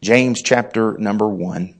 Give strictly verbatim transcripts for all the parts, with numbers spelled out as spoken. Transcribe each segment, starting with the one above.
James chapter number one.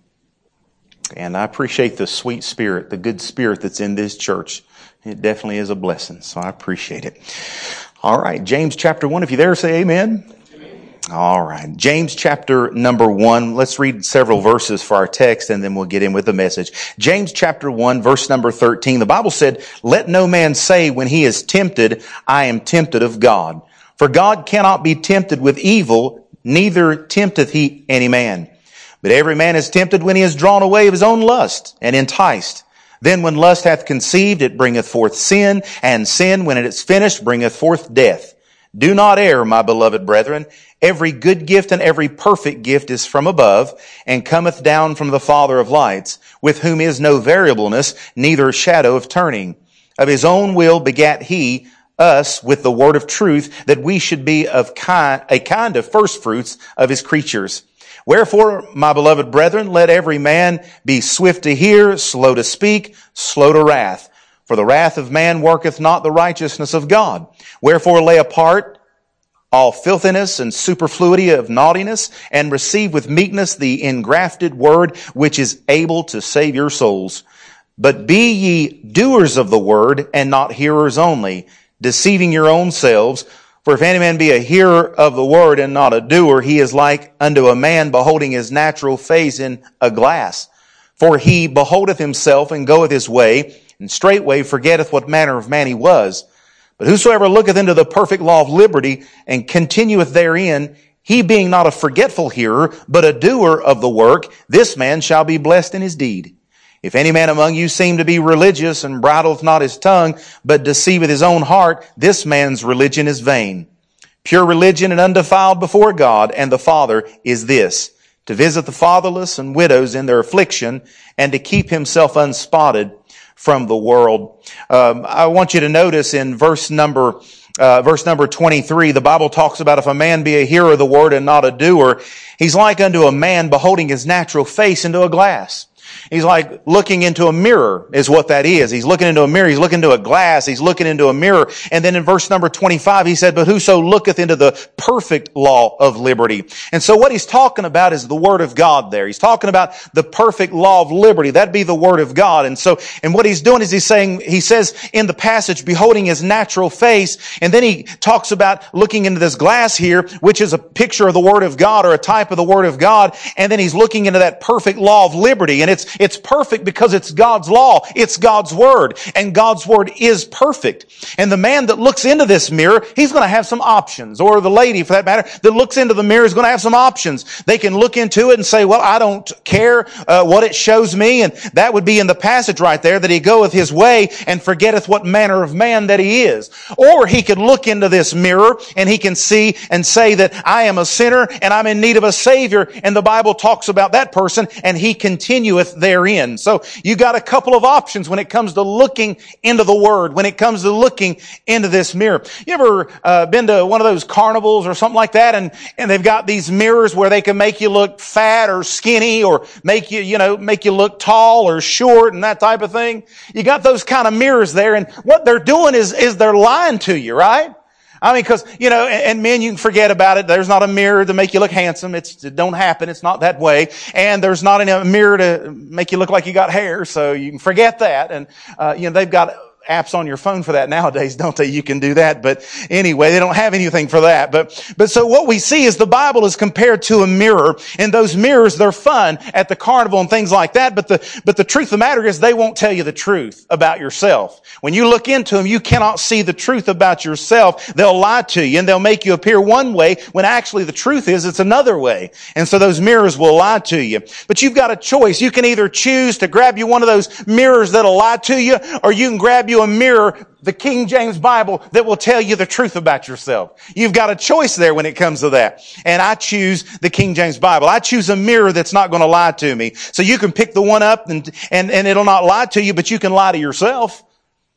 And I appreciate the sweet spirit, the good spirit that's in this church. It definitely is a blessing, so I appreciate it. All right, James chapter one. If you're there, say amen. Amen. All right, James chapter number one. Let's read several verses for our text, and then we'll get in with the message. James chapter one, verse number thirteen. The Bible said, "Let no man say when he is tempted, I am tempted of God. For God cannot be tempted with evil, neither tempteth he any man. But every man is tempted when he is drawn away of his own lust, and enticed. Then when lust hath conceived, it bringeth forth sin, and sin, when it is finished, bringeth forth death. Do not err, my beloved brethren. Every good gift and every perfect gift is from above, and cometh down from the Father of lights, with whom is no variableness, neither shadow of turning. Of his own will begat he us with the word of truth, that we should be of kind, a kind of firstfruits of his creatures. Wherefore, my beloved brethren, let every man be swift to hear, slow to speak, slow to wrath. For the wrath of man worketh not the righteousness of God. Wherefore lay apart all filthiness and superfluity of naughtiness, and receive with meekness the engrafted word, which is able to save your souls. But be ye doers of the word, and not hearers only, deceiving your own selves. For if any man be a hearer of the word and not a doer, he is like unto a man beholding his natural face in a glass. For he beholdeth himself and goeth his way, and straightway forgetteth what manner of man he was. But whosoever looketh into the perfect law of liberty, and continueth therein, he being not a forgetful hearer, but a doer of the work, this man shall be blessed in his deed. If any man among you seem to be religious, and bridleth not his tongue, but deceiveth his own heart, this man's religion is vain. Pure religion and undefiled before God and the Father is this, to visit the fatherless and widows in their affliction, and to keep himself unspotted from the world." Um, I want you to notice in verse number Uh, verse number twenty-three, the Bible talks about if a man be a hearer of the word and not a doer, he's like unto a man beholding his natural face into a glass. He's like looking into a mirror is what that is. He's looking into a mirror. He's looking into a glass. He's looking into a mirror. And then in verse number twenty-five, he said, "But whoso looketh into the perfect law of liberty." And so what he's talking about is the Word of God there. He's talking about the perfect law of liberty. That'd be the Word of God. And so, and what he's doing is he's saying, he says in the passage, beholding his natural face. And then he talks about looking into this glass here, which is a picture of the Word of God or a type of the Word of God. And then he's looking into that perfect law of liberty. And it's It's perfect because it's God's law. It's God's Word. And God's Word is perfect. And the man that looks into this mirror, he's going to have some options. Or the lady, for that matter, that looks into the mirror is going to have some options. They can look into it and say, well, I don't care uh, what it shows me. And that would be in the passage right there, that he goeth his way and forgetteth what manner of man that he is. Or he could look into this mirror and he can see and say that I am a sinner and I'm in need of a Savior. And the Bible talks about that person, and he continueth therein. So you got a couple of options when it comes to looking into the Word, when it comes to looking into this mirror. You ever uh, been to one of those carnivals or something like that, and and they've got these mirrors where they can make you look fat or skinny, or make you, you know, make you look tall or short and that type of thing? You got those kind of mirrors there, and what they're doing is is they're lying to you, right? I mean, because, you know, and, and men, you can forget about it. There's not a mirror to make you look handsome. It's, it don't happen. It's not that way. And there's not a mirror to make you look like you got hair, so you can forget that. And, uh, you know, they've got apps on your phone for that nowadays, don't they? You can do that. But anyway, they don't have anything for that. But, but so what we see is the Bible is compared to a mirror, and those mirrors, they're fun at the carnival and things like that. But the, but the truth of the matter is they won't tell you the truth about yourself. When you look into them, you cannot see the truth about yourself. They'll lie to you and they'll make you appear one way when actually the truth is it's another way. And so those mirrors will lie to you. But you've got a choice. You can either choose to grab you one of those mirrors that'll lie to you, or you can grab you a mirror, the King James Bible, that will tell you the truth about yourself. You've got a choice there when it comes to that. And I choose the King James Bible. I choose a mirror that's not going to lie to me. So you can pick the one up and, and, and it'll not lie to you, but you can lie to yourself.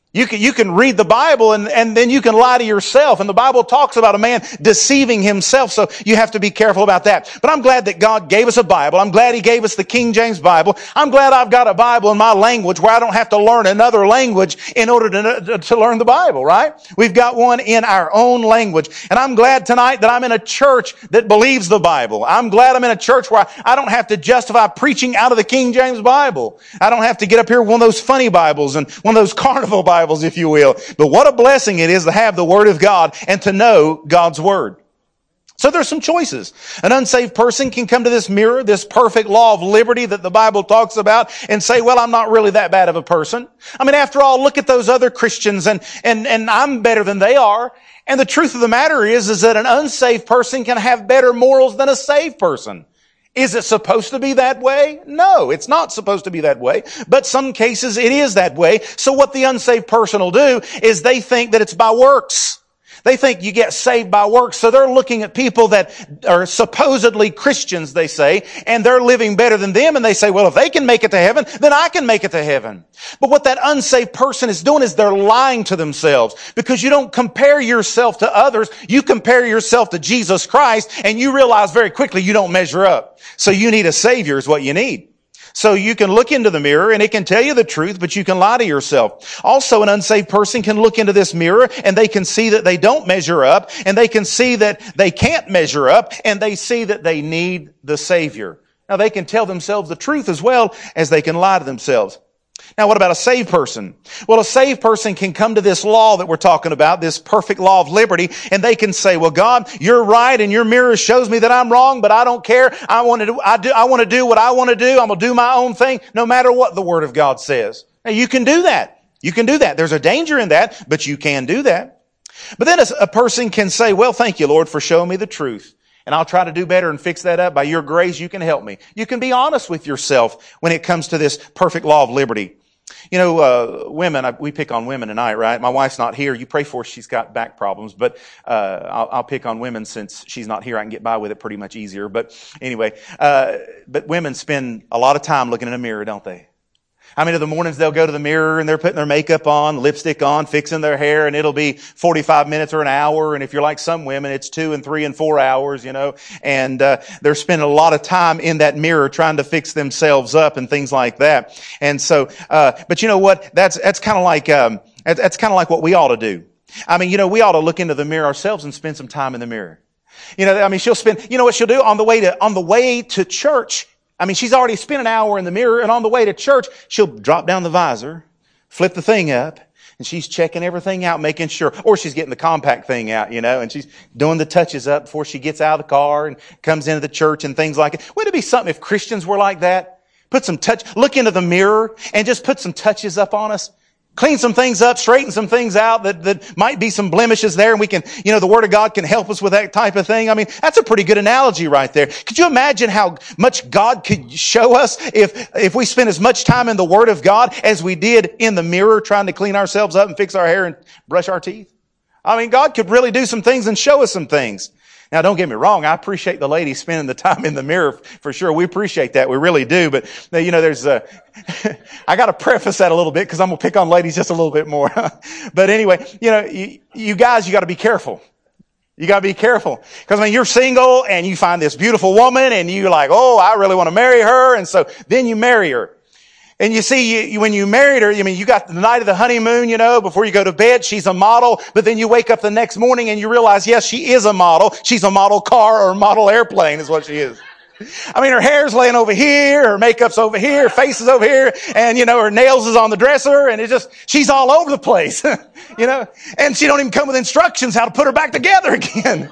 You can, you can read the Bible and, and then you can lie to yourself. And the Bible talks about a man deceiving himself. So you have to be careful about that. But I'm glad that God gave us a Bible. I'm glad He gave us the King James Bible. I'm glad I've got a Bible in my language where I don't have to learn another language in order to, to learn the Bible, right? We've got one in our own language. And I'm glad tonight that I'm in a church that believes the Bible. I'm glad I'm in a church where I don't have to justify preaching out of the King James Bible. I don't have to get up here with one of those funny Bibles and one of those carnival Bibles, if you will. But what a blessing it is to have the Word of God and to know God's Word. So there's some choices. An unsaved person can come to this mirror, this perfect law of liberty that the Bible talks about, and say, well, I'm not really that bad of a person. I mean, after all, look at those other Christians and, and, and I'm better than they are. And the truth of the matter is, is that an unsaved person can have better morals than a saved person. Is it supposed to be that way? No, it's not supposed to be that way. But some cases it is that way. So what the unsaved person will do is they think that it's by works. They think you get saved by works. So they're looking at people that are supposedly Christians, they say, and they're living better than them. And they say, well, if they can make it to heaven, then I can make it to heaven. But what that unsaved person is doing is they're lying to themselves, because you don't compare yourself to others. You compare yourself to Jesus Christ, and you realize very quickly you don't measure up. So you need a Savior is what you need. So you can look into the mirror and it can tell you the truth, but you can lie to yourself. Also, an unsaved person can look into this mirror and they can see that they don't measure up, and they can see that they can't measure up, and they see that they need the Savior. Now, they can tell themselves the truth as well as they can lie to themselves. Now, what about a saved person? Well, a saved person can come to this law that we're talking about, this perfect law of liberty, and they can say, well, God, you're right, and your mirror shows me that I'm wrong, but I don't care. I want to do, I do, I want to do what I want to do. I'm going to do my own thing, no matter what the Word of God says. Now, you can do that. You can do that. There's a danger in that, but you can do that. But then a, a person can say, well, thank you, Lord, for showing me the truth. And I'll try to do better and fix that up. By your grace, you can help me. You can be honest with yourself when it comes to this perfect law of liberty. You know, uh, women, I, we pick on women tonight, right? My wife's not here. You pray for her. She's got back problems, but, uh, I'll, I'll pick on women since she's not here. I can get by with it pretty much easier. But anyway, uh, but women spend a lot of time looking in a mirror, don't they? I mean, in the mornings they'll go to the mirror and they're putting their makeup on, lipstick on, fixing their hair, and it'll be forty-five minutes or an hour. And if you're like some women, it's two and three and four hours, you know, and, uh, they're spending a lot of time in that mirror trying to fix themselves up and things like that. And so, uh, but you know what? That's, that's kind of like, um, that's kind of like what we ought to do. I mean, you know, we ought to look into the mirror ourselves and spend some time in the mirror. You know, I mean, she'll spend, you know what she'll do on the way to, on the way to church. I mean, she's already spent an hour in the mirror, and on the way to church, she'll drop down the visor, flip the thing up, and she's checking everything out, making sure, or she's getting the compact thing out, you know, and she's doing the touches up before she gets out of the car and comes into the church and things like it. Wouldn't it be something if Christians were like that? Put some touch, look into the mirror and just put some touches up on us. Clean some things up, straighten some things out that, that might be some blemishes there, and we can, you know, the Word of God can help us with that type of thing. I mean, that's a pretty good analogy right there. Could you imagine how much God could show us if, if we spent as much time in the Word of God as we did in the mirror trying to clean ourselves up and fix our hair and brush our teeth? I mean, God could really do some things and show us some things. Now, don't get me wrong. I appreciate the ladies spending the time in the mirror for sure. We appreciate that. We really do. But, you know, there's a, I got to preface that a little bit because I'm going to pick on ladies just a little bit more. But anyway, you know, you, you guys, you got to be careful. You got to be careful. Because, I mean, you're single and you find this beautiful woman and you're like, oh, I really want to marry her. And so then you marry her. And you see, you, you, when you married her, I mean, you got the night of the honeymoon, you know, before you go to bed, she's a model, but then you wake up the next morning and you realize, yes, she is a model. She's a model car or a model airplane is what she is. I mean, her hair's laying over here, her makeup's over here, her face is over here, and, you know, her nails is on the dresser, and it's just, she's all over the place, you know, and she don't even come with instructions how to put her back together again.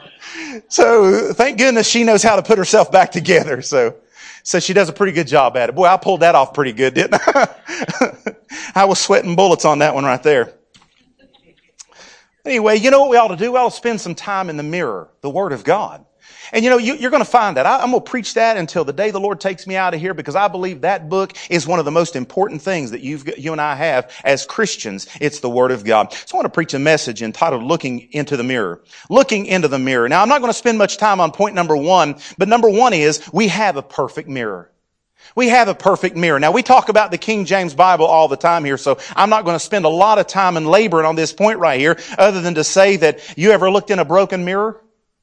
So thank goodness she knows how to put herself back together, so. So she does a pretty good job at it. Boy, I pulled that off pretty good, didn't I? I was sweating bullets on that one right there. Anyway, you know what we ought to do? We ought to spend some time in the mirror, the Word of God. And you know, you, you're going to find that. I, I'm going to preach that until the day the Lord takes me out of here, because I believe that book is one of the most important things that you've, you and I have as Christians. It's the Word of God. So I want to preach a message entitled Looking into the Mirror. Looking into the mirror. Now, I'm not going to spend much time on point number one, but number one is we have a perfect mirror. We have a perfect mirror. Now, we talk about the King James Bible all the time here, so I'm not going to spend a lot of time and laboring on this point right here, other than to say that you ever looked in a broken mirror?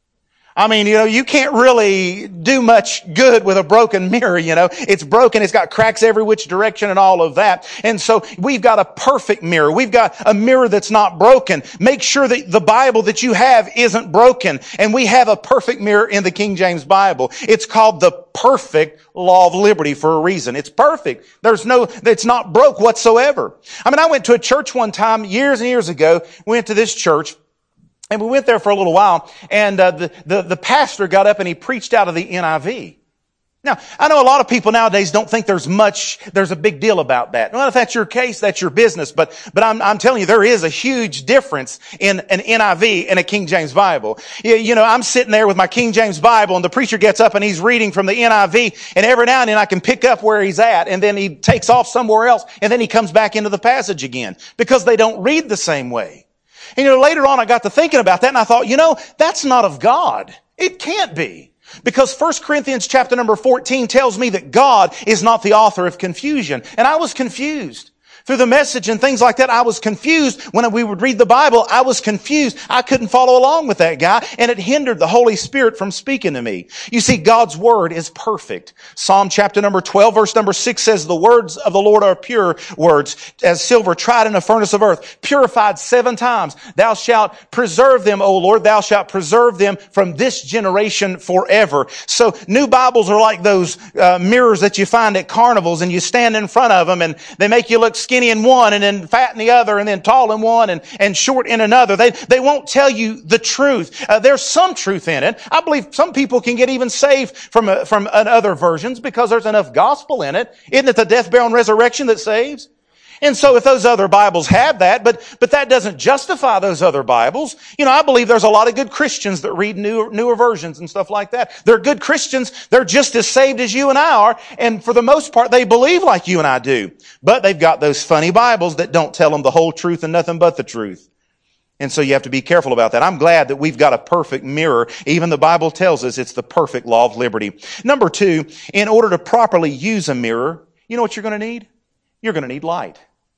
I mean, you know, you can't really do much good with a broken mirror, you know. It's broken, it's got cracks every which direction and all of that. And so we've got a perfect mirror. We've got a mirror that's not broken. Make sure that the Bible that you have isn't broken. And we have a perfect mirror in the King James Bible. It's called the perfect law of liberty for a reason. It's perfect. There's no, it's not broke whatsoever. I mean, I went to a church one time years and years ago. We went to this church. And we went there for a little while, and uh, the, the, the pastor got up and he preached out of the N I V. Now, I know a lot of people nowadays don't think there's much, there's a big deal about that. Well, if that's your case, that's your business, but, but I'm, I'm telling you, there is a huge difference in an N I V and a King James Bible. You, you know, I'm sitting there with my King James Bible, and the preacher gets up and he's reading from the N I V, and every now and then I can pick up where he's at, and then he takes off somewhere else, and then he comes back into the passage again, because they don't read the same way. And, you know, later on I got to thinking about that, and I thought, you know, that's not of God. It can't be. Because First Corinthians chapter number fourteen tells me that God is not the author of confusion. And I was confused. Through the message and things like that, I was confused. When we would read the Bible, I was confused. I couldn't follow along with that guy, and it hindered the Holy Spirit from speaking to me. You see, God's Word is perfect. Psalm chapter number twelve, verse number six says, the words of the Lord are pure words, as silver tried in a furnace of earth, purified seven times. Thou shalt preserve them, O Lord. Thou shalt preserve them from this generation forever. So new Bibles are like those uh, mirrors that you find at carnivals, and you stand in front of them, and they make you look skinny in one, and then fat in the other, and then tall in one, and, and short in another. They, they won't tell you the truth. Uh, there's some truth in it. I believe some people can get even saved from, uh, from uh, other versions because there's enough gospel in it. Isn't it the death, burial, and resurrection that saves? And so if those other Bibles have that, but, but that doesn't justify those other Bibles. You know, I believe there's a lot of good Christians that read newer, newer versions and stuff like that. They're good Christians. They're just as saved as you and I are. And for the most part, they believe like you and I do. But they've got those funny Bibles that don't tell them the whole truth and nothing but the truth. And so you have to be careful about that. I'm glad that we've got a perfect mirror. Even the Bible tells us it's the perfect law of liberty. Number two, in order to properly use a mirror, you know what you're going to need? You're going to need light.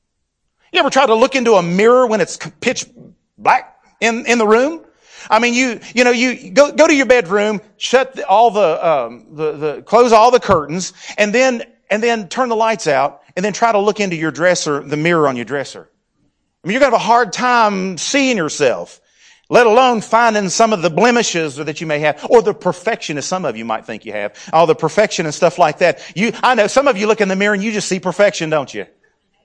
You ever try to look into a mirror when it's pitch black in, in the room? I mean, you, you know, you go, go to your bedroom, shut the, all the, um, the, the, close all the curtains, and then, and then turn the lights out, and then try to look into your dresser, the mirror on your dresser. I mean, you're going to have a hard time seeing yourself, let alone finding some of the blemishes that you may have, or the perfection, as some of you might think you have. All the perfection and stuff like that. You, I know some of you look in the mirror and you just see perfection, don't you?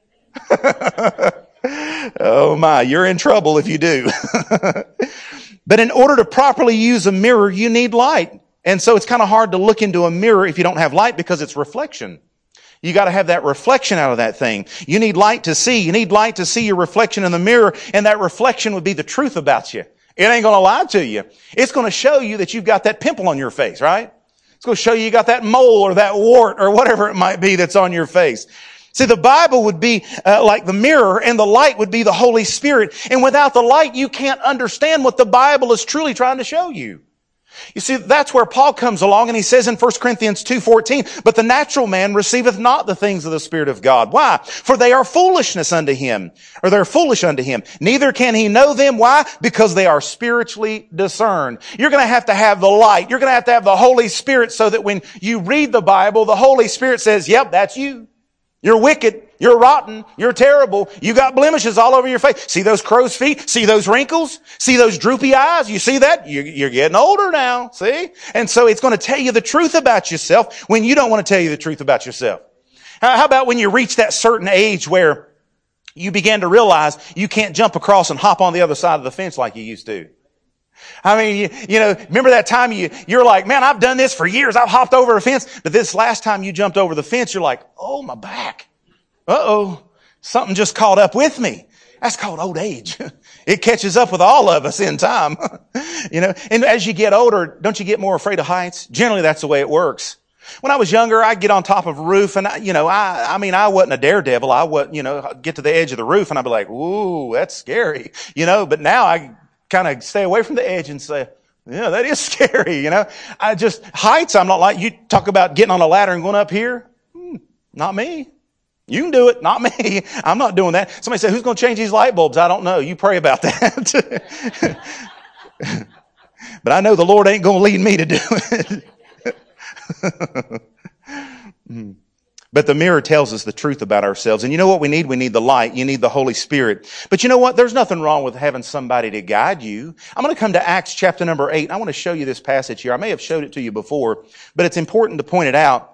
Oh my, you're in trouble if you do. But in order to properly use a mirror, you need light. And so it's kind of hard to look into a mirror if you don't have light, because it's reflection. You got to have that reflection out of that thing. You need light to see. You need light to see your reflection in the mirror, and that reflection would be the truth about you. It ain't going to lie to you. It's going to show you that you've got that pimple on your face, right? It's going to show you you got that mole or that wart or whatever it might be that's on your face. See, the Bible would be uh, like the mirror, and the light would be the Holy Spirit. And without the light, you can't understand what the Bible is truly trying to show you. You see, that's where Paul comes along, and he says in First Corinthians two fourteen, but the natural man receiveth not the things of the Spirit of God. Why? For they are foolishness unto him, or they're foolish unto him. Neither can he know them. Why? Because they are spiritually discerned. You're going to have to have the light. You're going to have to have the Holy Spirit, so that when you read the Bible, the Holy Spirit says, yep, that's you. You're wicked. You're rotten. You're terrible. You got blemishes all over your face. See those crow's feet? See those wrinkles? See those droopy eyes? You see that? You're getting older now. See? And so it's going to tell you the truth about yourself when you don't want to tell you the truth about yourself. How about when you reach that certain age where you begin to realize you can't jump across and hop on the other side of the fence like you used to? I mean, you, you know, remember that time you, you're like, man, I've done this for years. I've hopped over a fence. But this last time you jumped over the fence, you're like, oh, my back. Uh-oh. Something just caught up with me. That's called old age. It catches up with all of us in time. You know, and as you get older, don't you get more afraid of heights? Generally, that's the way it works. When I was younger, I'd get on top of a roof, and I, you know, I, I mean, I wasn't a daredevil. I wasn't, you know, I'd get to the edge of the roof and I'd be like, ooh, that's scary. You know, but now I kind of stay away from the edge and say, yeah, that is scary, you know. I just, heights, I'm not like, you talk about getting on a ladder and going up here. Not me. You can do it, not me. I'm not doing that. Somebody said, who's going to change these light bulbs? I don't know. You pray about that. But I know the Lord ain't going to lead me to do it. But the mirror tells us the truth about ourselves. And you know what we need? We need the light. You need the Holy Spirit. But you know what? There's nothing wrong with having somebody to guide you. I'm going to come to Acts chapter number eight. I want to show you this passage here. I may have showed it to you before, but it's important to point it out.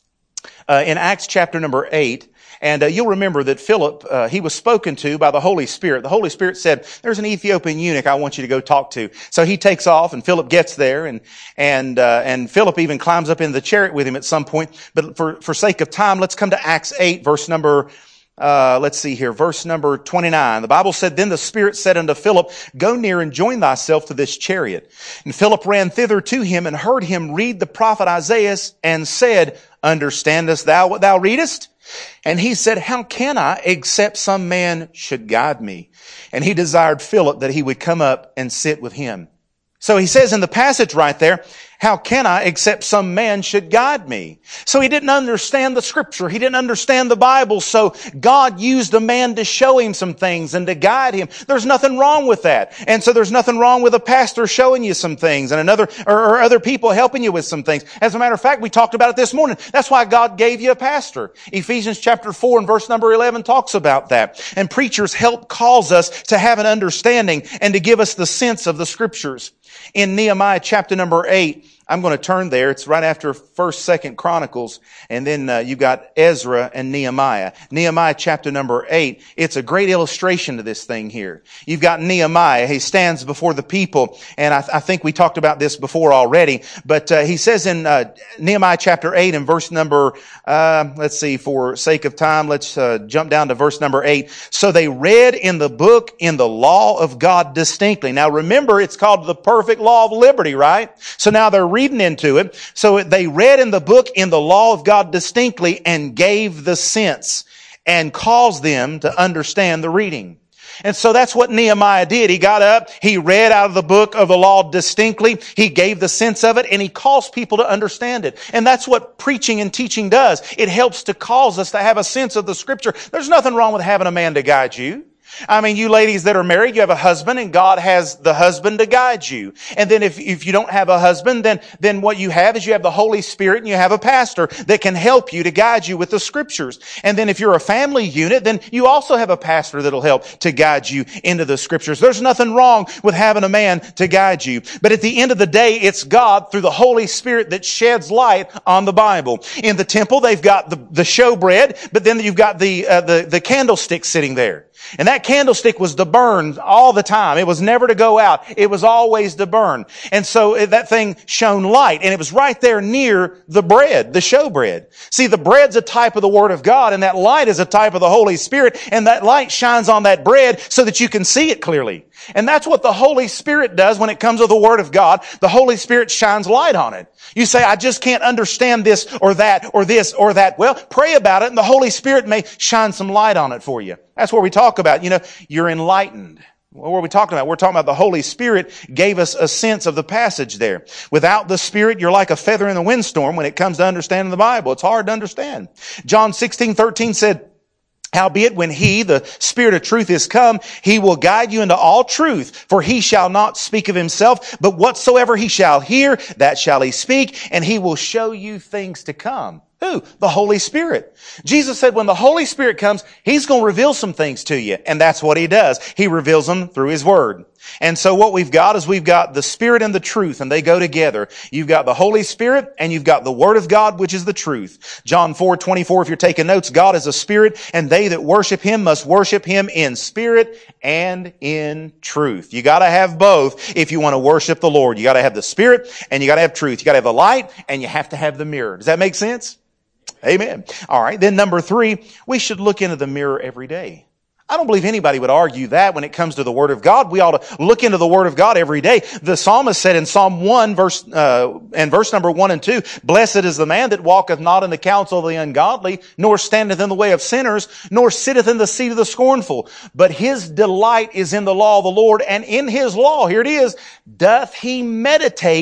Uh, in Acts chapter number eight, and uh, you'll remember that Philip, uh, he was spoken to by the Holy Spirit. The Holy Spirit said, there's an Ethiopian eunuch I want you to go talk to. So he takes off, and Philip gets there, and and uh, and Philip even climbs up in the chariot with him at some point. But for, for sake of time, let's come to Acts eight, verse number Uh, let's see here, verse number twenty-nine. The Bible said, then the Spirit said unto Philip, go near and join thyself to this chariot. And Philip ran thither to him and heard him read the prophet Isaiah and said, understandest thou what thou readest? And he said, how can I, except some man should guide me? And he desired Philip that he would come up and sit with him. So he says in the passage right there, how can I except some man should guide me? So he didn't understand the scripture. He didn't understand the Bible. So God used a man to show him some things and to guide him. There's nothing wrong with that. And so there's nothing wrong with a pastor showing you some things and another, or, or other people helping you with some things. As a matter of fact, we talked about it this morning. That's why God gave you a pastor. Ephesians chapter four and verse number eleven talks about that. And preachers help cause us to have an understanding and to give us the sense of the scriptures. In Nehemiah chapter number eight, I'm going to turn there. It's right after First, Second Chronicles, and then uh, you've got Ezra and Nehemiah. Nehemiah chapter number eight. It's a great illustration to this thing here. You've got Nehemiah. He stands before the people, and I, th- I think we talked about this before already. But uh, he says in uh, Nehemiah chapter eight and verse number, uh, let's see, for sake of time, let's uh, jump down to verse number eight. So they read in the book in the law of God distinctly. Now remember, it's called the perfect law of liberty, right? So now they're reading into it. So they read in the book in the law of God distinctly and gave the sense and caused them to understand the reading. And so that's what Nehemiah did. He got up, he read out of the book of the law distinctly, he gave the sense of it, and he caused people to understand it. And that's what preaching and teaching does. It helps to cause us to have a sense of the scripture. There's nothing wrong with having a man to guide you. I mean, you ladies that are married, you have a husband and God has the husband to guide you. And then if, if you don't have a husband, then, then what you have is you have the Holy Spirit and you have a pastor that can help you to guide you with the scriptures. And then if you're a family unit, then you also have a pastor that'll help to guide you into the scriptures. There's nothing wrong with having a man to guide you. But at the end of the day, it's God through the Holy Spirit that sheds light on the Bible. In the temple, they've got the, the showbread, but then you've got the, uh, the, the candlestick sitting there. And that candlestick was to burn all the time. It was never to go out. It was always to burn. And so that thing shone light. And it was right there near the bread, the showbread. See, the bread's a type of the Word of God, and that light is a type of the Holy Spirit. And that light shines on that bread so that you can see it clearly. And that's what the Holy Spirit does when it comes to the Word of God. The Holy Spirit shines light on it. You say, I just can't understand this or that or this or that. Well, pray about it and the Holy Spirit may shine some light on it for you. That's what we talk about. You know, you're enlightened. What are we talking about? We're talking about the Holy Spirit gave us a sense of the passage there. Without the Spirit, you're like a feather in the windstorm when it comes to understanding the Bible. It's hard to understand. John sixteen thirteen said, howbeit, when he, the Spirit of truth, is come, he will guide you into all truth. For he shall not speak of himself, but whatsoever he shall hear, that shall he speak, and he will show you things to come. Who? The Holy Spirit. Jesus said when the Holy Spirit comes, He's going to reveal some things to you. And that's what He does. He reveals them through His Word. And so what we've got is we've got the Spirit and the truth, and they go together. You've got the Holy Spirit, and you've got the Word of God, which is the truth. John four twenty-four, if you're taking notes, God is a Spirit, and they that worship Him must worship Him in spirit and in truth. You gotta have both if you want to worship the Lord. You gotta have the Spirit, and you gotta have truth. You gotta have the light, and you have to have the mirror. Does that make sense? Amen. All right. Then number three, we should look into the mirror every day. I don't believe anybody would argue that when it comes to the Word of God. We ought to look into the Word of God every day. The psalmist said in Psalm one, verse, uh, and verse number one and two, blessed is the man that walketh not in the counsel of the ungodly, nor standeth in the way of sinners, nor sitteth in the seat of the scornful. But his delight is in the law of the Lord, and in His law, here it is, doth he meditate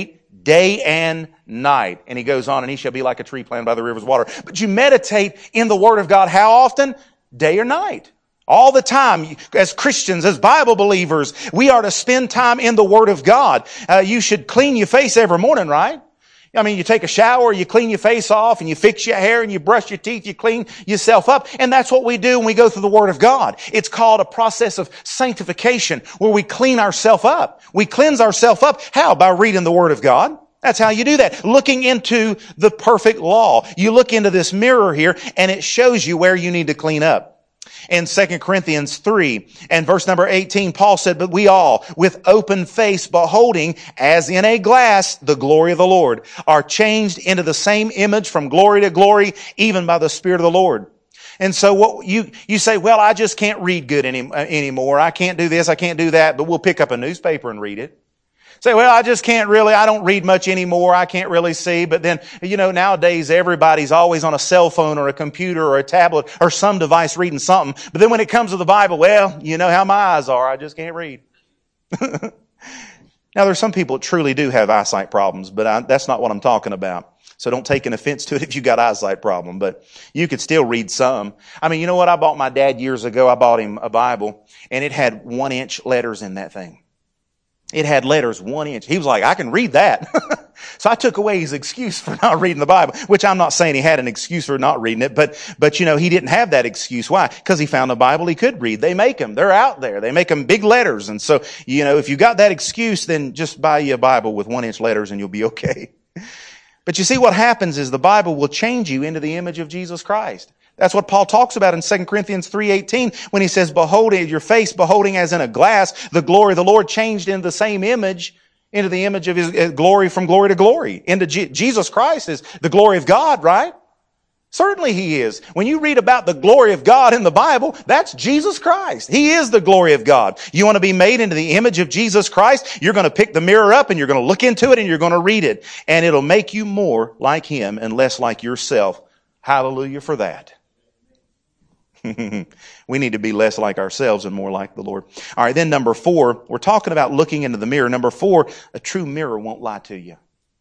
day and night. And he goes on, and he shall be like a tree planted by the rivers of water. But you meditate in the Word of God how often? Day or night. All the time. As Christians, as Bible believers, we are to spend time in the Word of God. Uh, you should clean your face every morning, right? I mean, you take a shower, you clean your face off, and you fix your hair, and you brush your teeth, you clean yourself up. And that's what we do when we go through the Word of God. It's called a process of sanctification, where we clean ourselves up. We cleanse ourselves up. How? By reading the Word of God. That's how you do that. Looking into the perfect law. You look into this mirror here, and it shows you where you need to clean up. In Second Corinthians three and verse number eighteen, Paul said, but we all, with open face, beholding as in a glass the glory of the Lord, are changed into the same image from glory to glory, even by the Spirit of the Lord. And so what you, you say, well, I just can't read good any, anymore. I can't do this, I can't do that, but we'll pick up a newspaper and read it. Say, well, I just can't really, I don't read much anymore. I can't really see. But then, you know, nowadays everybody's always on a cell phone or a computer or a tablet or some device reading something. But then when it comes to the Bible, well, you know how my eyes are. I just can't read. Now, there's some people that truly do have eyesight problems, but I, that's not what I'm talking about. So don't take an offense to it if you got eyesight problem, but you could still read some. I mean, you know what? I bought my dad years ago. I bought him a Bible, and it had one inch letters in that thing. It had letters one inch. He was like, I can read that. So I took away his excuse for not reading the Bible, which I'm not saying he had an excuse for not reading it, but, but you know, he didn't have that excuse. Why? Because he found a Bible he could read. They make them. They're out there. They make them big letters. And so, you know, if you got that excuse, then just buy you a Bible with one inch letters and you'll be okay. But you see, what happens is the Bible will change you into the image of Jesus Christ. That's what Paul talks about in Second Corinthians three eighteen when he says, beholding your face, beholding as in a glass, the glory of the Lord, changed into the same image, into the image of His glory from glory to glory. Into G- Jesus Christ is the glory of God, right? Certainly He is. When you read about the glory of God in the Bible, that's Jesus Christ. He is the glory of God. You want to be made into the image of Jesus Christ? You're going to pick the mirror up and you're going to look into it and you're going to read it. And it'll make you more like Him and less like yourself. Hallelujah for that. We need to be less like ourselves and more like the Lord. All right, then number four, we're talking about looking into the mirror. Number four, a true mirror won't lie to you.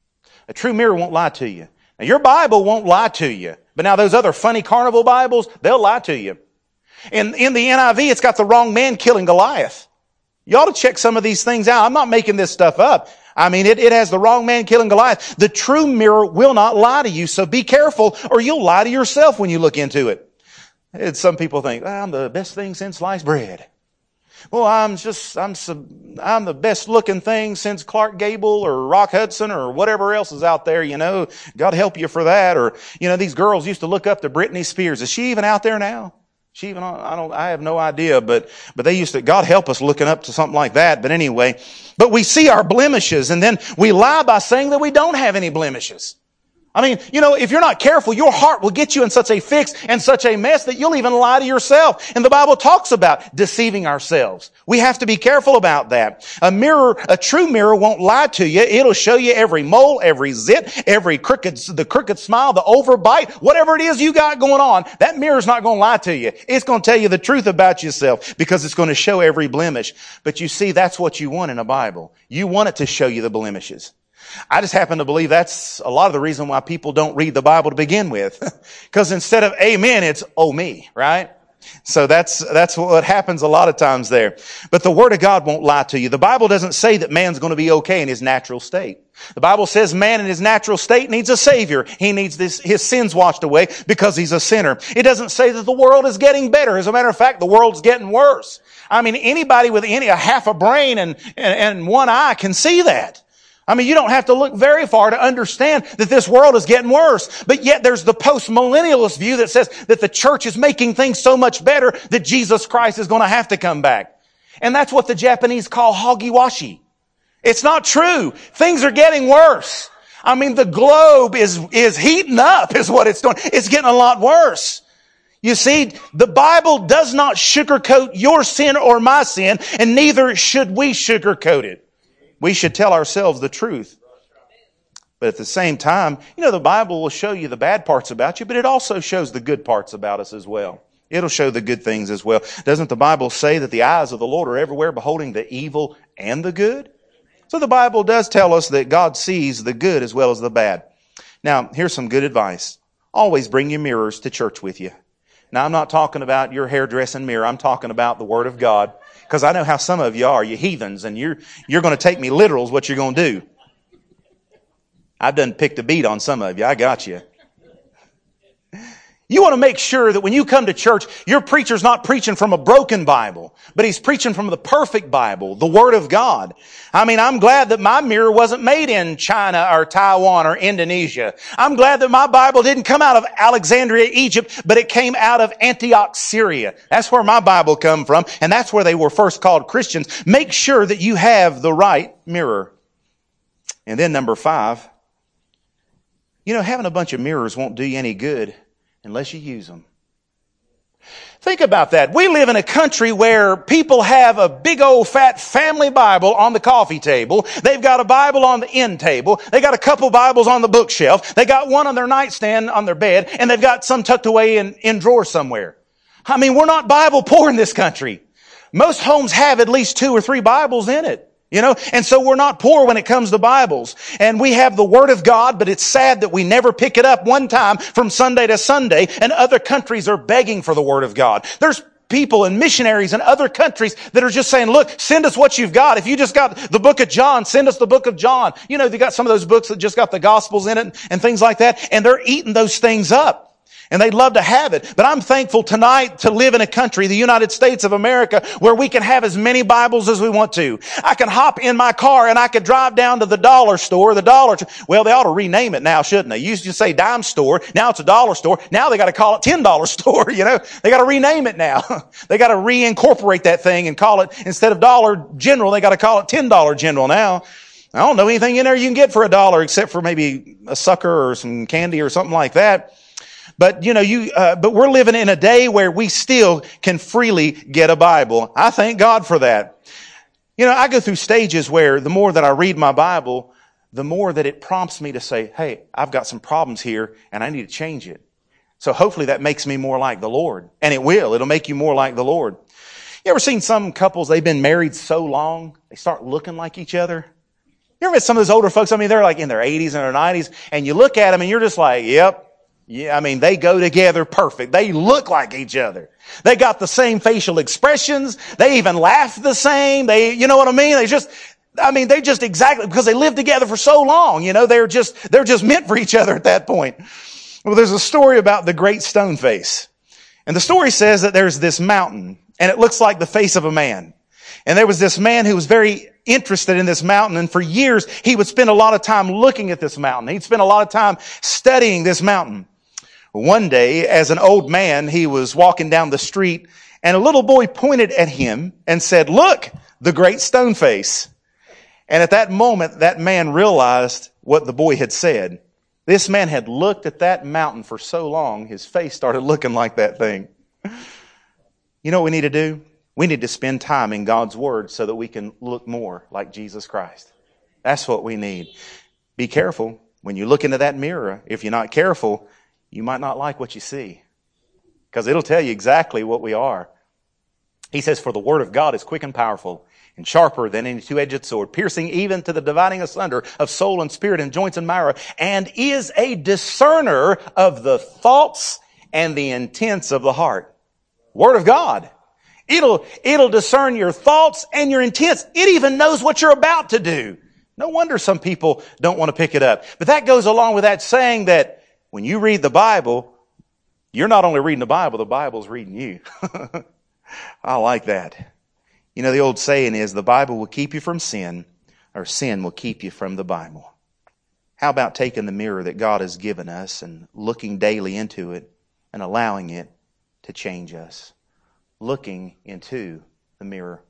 A true mirror won't lie to you. Now, your Bible won't lie to you. But now those other funny carnival Bibles, they'll lie to you. In, in the N I V, it's got the wrong man killing Goliath. You ought to check some of these things out. I'm not making this stuff up. I mean, it, it has the wrong man killing Goliath. The true mirror will not lie to you, so be careful or you'll lie to yourself when you look into it. And some people think, well, I'm the best thing since sliced bread. Well, I'm just, I'm, I'm the best looking thing since Clark Gable or Rock Hudson or whatever else is out there, you know. God help you for that. Or, you know, these girls used to look up to Britney Spears. Is she even out there now? She even, I don't, I have no idea, but, but they used to, God help us looking up to something like that. But anyway, but we see our blemishes and then we lie by saying that we don't have any blemishes. I mean, you know, if you're not careful, your heart will get you in such a fix and such a mess that you'll even lie to yourself. And the Bible talks about deceiving ourselves. We have to be careful about that. A mirror, a true mirror won't lie to you. It'll show you every mole, every zit, every crooked, the crooked smile, the overbite, whatever it is you got going on. That mirror's not going to lie to you. It's going to tell you the truth about yourself because it's going to show every blemish. But you see, that's what you want in a Bible. You want it to show you the blemishes. I just happen to believe that's a lot of the reason why people don't read the Bible to begin with. Because instead of amen, it's oh me, right? So that's, that's what happens a lot of times there. But the Word of God won't lie to you. The Bible doesn't say that man's going to be okay in his natural state. The Bible says man in his natural state needs a Savior. He needs this, his sins washed away because he's a sinner. It doesn't say that the world is getting better. As a matter of fact, the world's getting worse. I mean, anybody with any, a half a brain and, and, and one eye can see that. I mean, you don't have to look very far to understand that this world is getting worse. But yet there's the post-millennialist view that says that the church is making things so much better that Jesus Christ is going to have to come back. And that's what the Japanese call hoggy-washi. It's not true. Things are getting worse. I mean, the globe is, is heating up is what it's doing. It's getting a lot worse. You see, the Bible does not sugarcoat your sin or my sin, and neither should we sugarcoat it. We should tell ourselves the truth. But at the same time, you know, the Bible will show you the bad parts about you, but it also shows the good parts about us as well. It'll show the good things as well. Doesn't the Bible say that the eyes of the Lord are everywhere, beholding the evil and the good? So the Bible does tell us that God sees the good as well as the bad. Now, here's some good advice. Always bring your mirrors to church with you. Now, I'm not talking about your hairdressing mirror. I'm talking about the Word of God. Because I know how some of you are, you heathens, and you're, you're going to take me literal is what you're going to do. I've done picked a beat on some of you. I got you. You want to make sure that when you come to church, your preacher's not preaching from a broken Bible, but he's preaching from the perfect Bible, the Word of God. I mean, I'm glad that my mirror wasn't made in China or Taiwan or Indonesia. I'm glad that my Bible didn't come out of Alexandria, Egypt, but it came out of Antioch, Syria. That's where my Bible come from, and that's where they were first called Christians. Make sure that you have the right mirror. And then number five, you know, having a bunch of mirrors won't do you any good unless you use them. Think about that. We live in a country where people have a big old fat family Bible on the coffee table. They've got a Bible on the end table. They got a couple Bibles on the bookshelf. They got one on their nightstand on their bed, and they've got some tucked away in, in drawers somewhere. I mean, we're not Bible poor in this country. Most homes have at least two or three Bibles in it. You know, and so we're not poor when it comes to Bibles. And we have the Word of God, but it's sad that we never pick it up one time from Sunday to Sunday, and other countries are begging for the Word of God. There's people and missionaries in other countries that are just saying, look, send us what you've got. If you just got the book of John, send us the book of John. You know, they got some of those books that just got the Gospels in it and things like that, and they're eating those things up. And they'd love to have it. But I'm thankful tonight to live in a country, the United States of America, where we can have as many Bibles as we want to. I can hop in my car and I could drive down to the dollar store, the dollar, well, they ought to rename it now, shouldn't they? Used to say dime store. Now it's a dollar store. Now they got to call it ten dollar store, you know. They got to rename it now. They got to reincorporate that thing and call it, instead of Dollar General, they got to call it ten dollar General now. I don't know anything in there you can get for a dollar except for maybe a sucker or some candy or something like that. But, you know, you, uh, but we're living in a day where we still can freely get a Bible. I thank God for that. You know, I go through stages where the more that I read my Bible, the more that it prompts me to say, hey, I've got some problems here and I need to change it. So hopefully that makes me more like the Lord. And it will. It'll make you more like the Lord. You ever seen some couples, they've been married so long, they start looking like each other? You ever met some of those older folks? I mean, they're like in their eighties and their nineties, and you look at them and you're just like, yep. Yeah, I mean, they go together perfect. They look like each other. They got the same facial expressions. They even laugh the same. They, you know what I mean? They just, I mean, they just exactly, because they lived together for so long, you know, they're just, they're just meant for each other at that point. Well, there's a story about the Great Stone Face. And the story says that there's this mountain, and it looks like the face of a man. And there was this man who was very interested in this mountain, and for years he would spend a lot of time looking at this mountain. He'd spend a lot of time studying this mountain. One day, as an old man, he was walking down the street, and a little boy pointed at him and said, look, the Great Stone Face. And at that moment, that man realized what the boy had said. This man had looked at that mountain for so long, his face started looking like that thing. You know what we need to do? We need to spend time in God's Word so that we can look more like Jesus Christ. That's what we need. Be careful when you look into that mirror. If you're not careful, you might not like what you see, because it'll tell you exactly what we are. He says, for the Word of God is quick and powerful and sharper than any two-edged sword, piercing even to the dividing asunder of soul and spirit and joints and marrow, and is a discerner of the thoughts and the intents of the heart. Word of God. It'll, it'll discern your thoughts and your intents. It even knows what you're about to do. No wonder some people don't want to pick it up. But that goes along with that saying that when you read the Bible, you're not only reading the Bible, the Bible's reading you. I like that. You know, the old saying is, the Bible will keep you from sin, or sin will keep you from the Bible. How about taking the mirror that God has given us and looking daily into it and allowing it to change us? Looking into the mirror.